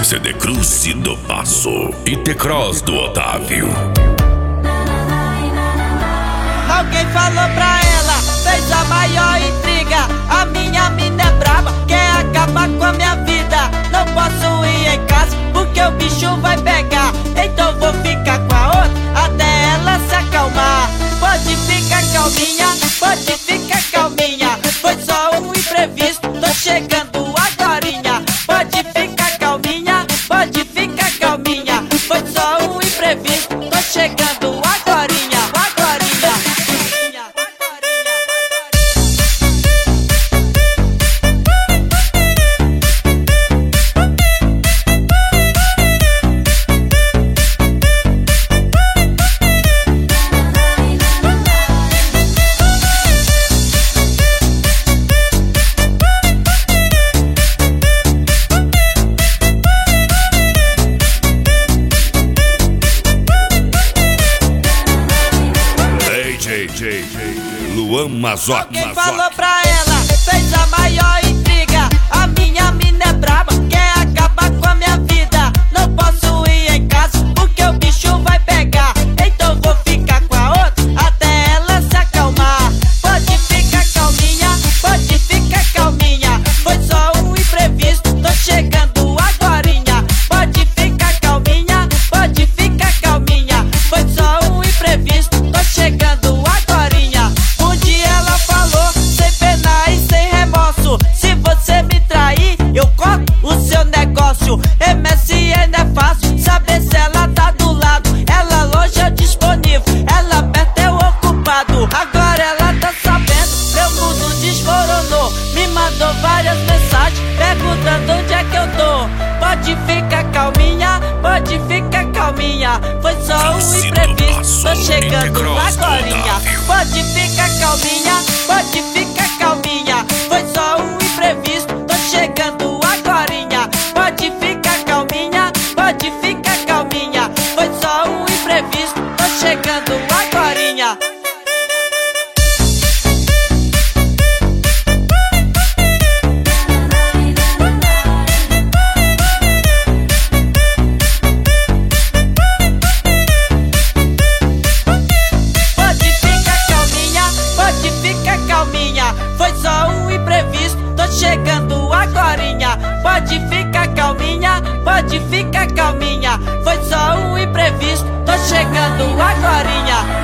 CD Cruz do Passo e T-Cross do Otávio. Alguém falou pra ela, fez a maior intriga. A minha mina é braba, quer acabar com a minha vida. Não posso ir em casa porque o bicho vai pegar. Então vou ficar com a outra até ela se acalmar. Pode ficar calminha, pode ficar calminha. Foi só um imprevisto, tô chegando agorinha. Pode ficar calminha, pode ficar calminha. Foi só um imprevisto, tô chegando agorinha. Luan Mazoc. Alguém falou pra ela, fez a maior intriga. A minha mina é braba, quer acabar com a minha vida. Não posso ir em casa porque o bicho vai pegar. Então vou ficar com a outra até ela se acalmar. Pode ficar calminha, pode ficar calminha. Foi só um imprevisto, tô chegando agorinha. Pode ficar calminha, pode ficar calminha. Foi só um imprevisto, tô chegando agorinha. Um dia ela falou, sem pena e sem remorso: se você me trair, eu corto o seu negócio. MSN é fácil saber se ela tá do lado. Ela longe é disponível, ela perto é o ocupado. Agora ela tá sabendo, meu mundo desmoronou. Me mandou várias mensagens perguntando onde é que eu tô. Pode ficar calminha, pode ficar calminha. Foi só um imprevisto, tô chegando agorinha. Pode ficar calminha, pode ficar calminha. Foi só um imprevisto, tô chegando agorinha. Pode ficar calminha, pode ficar calminha. Foi só um imprevisto, tô chegando agorinha. Foi só um imprevisto, tô chegando agorinha. Pode ficar calminha, pode ficar calminha. Foi só um imprevisto, tô chegando agorinha.